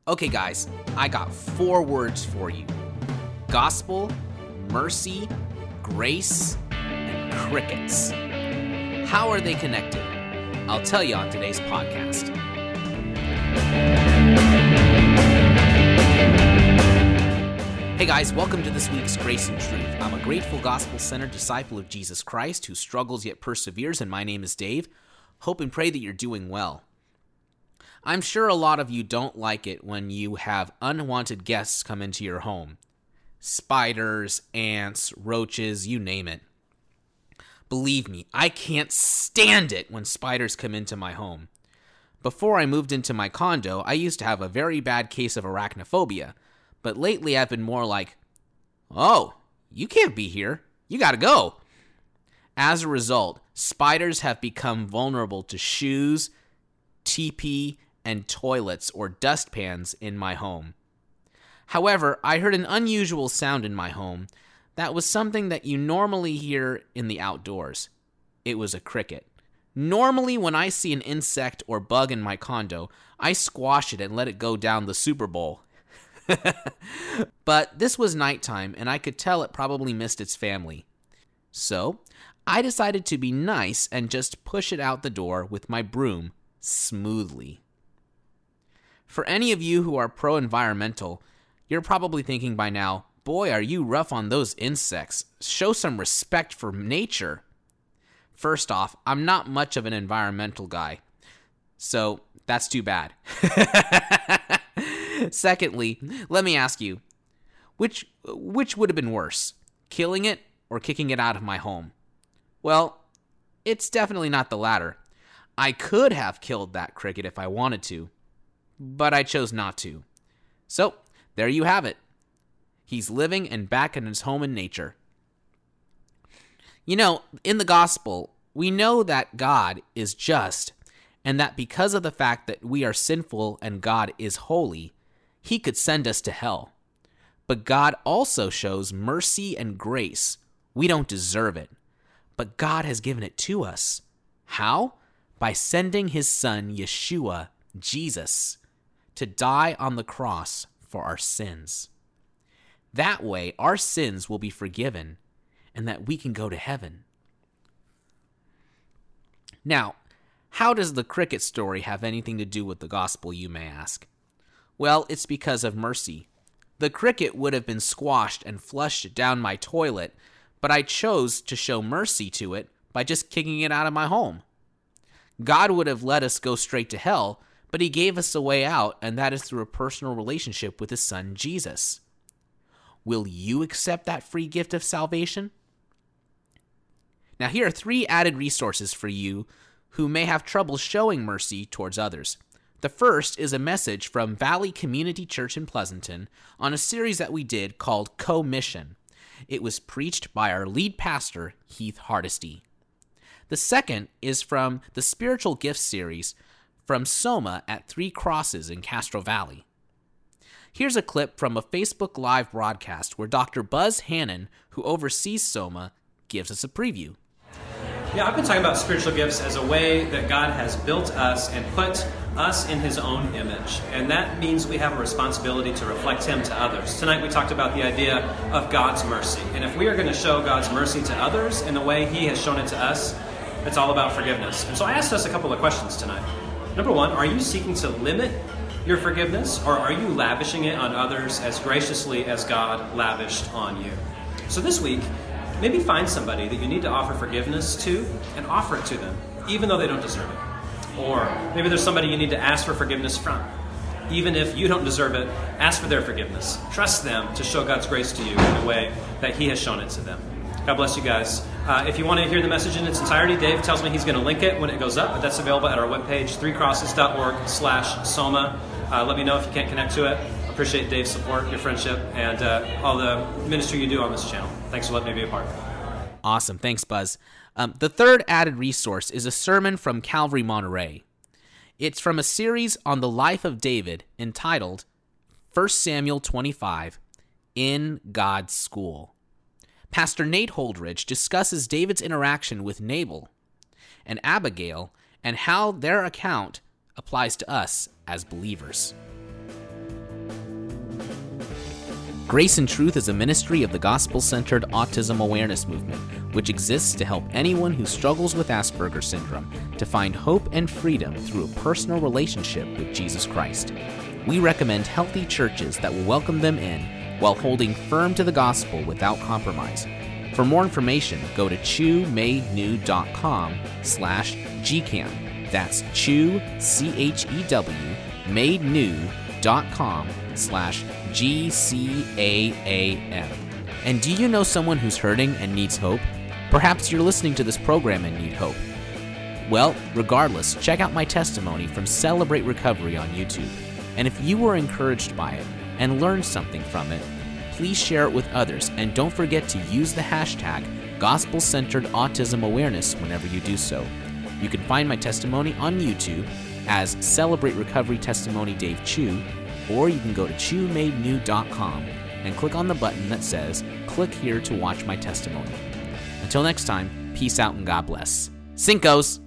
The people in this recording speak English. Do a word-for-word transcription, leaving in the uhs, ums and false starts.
Okay, guys, I got four words for you. Gospel, mercy, grace, and crickets. How are they connected? I'll tell you on today's podcast. Hey guys, welcome to this week's Grace and Truth. I'm a grateful, gospel-centered disciple of Jesus Christ who struggles yet perseveres, and my name is Dave. Hope and pray that you're doing well. I'm sure a lot of you don't like it when you have unwanted guests come into your home. Spiders, ants, roaches, you name it. Believe me, I can't stand it when spiders come into my home. Before I moved into my condo, I used to have a very bad case of arachnophobia, but lately I've been more like, oh, you can't be here. You gotta go. As a result, spiders have become vulnerable to shoes, teepee, and toilets or dustpans in my home. However, I heard an unusual sound in my home that was something that you normally hear in the outdoors. It was a cricket. Normally, when I see an insect or bug in my condo, I squash it and let it go down the Super Bowl. But this was nighttime, and I could tell it probably missed its family. So, I decided to be nice and just push it out the door with my broom smoothly. For any of you who are pro-environmental, you're probably thinking by now, boy, are you rough on those insects. Show some respect for nature. First off, I'm not much of an environmental guy, so that's too bad. Secondly, let me ask you, which which would have been worse, killing it or kicking it out of my home? Well, it's definitely not the latter. I could have killed that cricket if I wanted to, but I chose not to. So, there you have it. He's living and back in his home in nature. You know, in the gospel, we know that God is just, and that because of the fact that we are sinful and God is holy, he could send us to hell. But God also shows mercy and grace. We don't deserve it, but God has given it to us. How? By sending his son, Yeshua, Jesus, to die on the cross for our sins. That way, our sins will be forgiven, and that we can go to heaven. Now, how does the cricket story have anything to do with the gospel, you may ask? Well, it's because of mercy. The cricket would have been squashed and flushed down my toilet, but I chose to show mercy to it by just kicking it out of my home. God would have let us go straight to hell, but he gave us a way out, and that is through a personal relationship with his son, Jesus. Will you accept that free gift of salvation? Now, here are three added resources for you who may have trouble showing mercy towards others. The first is a message from Valley Community Church in Pleasanton on a series that we did called Co-Mission. It was preached by our lead pastor, Heath Hardesty. The second is from the Spiritual Gifts series from Soma at Three Crosses in Castro Valley. Here's a clip from a Facebook Live broadcast where Doctor Buzz Hannon, who oversees Soma, gives us a preview. Yeah, I've been talking about spiritual gifts as a way that God has built us and put us in his own image. And that means we have a responsibility to reflect him to others. Tonight we talked about the idea of God's mercy. And if we are going to show God's mercy to others in the way he has shown it to us, it's all about forgiveness. And so I asked us a couple of questions tonight. Number one, are you seeking to limit your forgiveness, or are you lavishing it on others as graciously as God lavished on you? So this week, maybe find somebody that you need to offer forgiveness to and offer it to them, even though they don't deserve it. Or maybe there's somebody you need to ask for forgiveness from. Even if you don't deserve it, ask for their forgiveness. Trust them to show God's grace to you in the way that he has shown it to them. God bless you guys. Uh, if you want to hear the message in its entirety, Dave tells me he's going to link it when it goes up, but that's available at our webpage, three crosses dot org slash soma. Uh, let me know if you can't connect to it. Appreciate Dave's support, your friendship, and uh, all the ministry you do on this channel. Thanks for letting me be a part. Awesome. Thanks, Buzz. Um, the third added resource is a sermon from Calvary Monterey. It's from a series on the life of David entitled First Samuel twenty-five, In God's School. Pastor Nate Holdridge discusses David's interaction with Nabal and Abigail and how their account applies to us as believers. Grace and Truth is a ministry of the gospel-centered autism awareness movement, which exists to help anyone who struggles with Asperger's syndrome to find hope and freedom through a personal relationship with Jesus Christ. We recommend healthy churches that will welcome them in while holding firm to the gospel without compromise. For more information, go to chew made new dot com slash G CAM. That's chew, C H E W, made new dot com slash G C A A M. And do you know someone who's hurting and needs hope? Perhaps you're listening to this program and need hope. Well, regardless, check out my testimony from Celebrate Recovery on YouTube. And if you were encouraged by it and learned something from it, please share it with others, and don't forget to use the hashtag Gospel-Centered Autism Awareness whenever you do so. You can find my testimony on YouTube as Celebrate Recovery Testimony Dave Chew, or you can go to chew made new dot com and click on the button that says click here to watch my testimony. Until next time, peace out and God bless. Cinco's!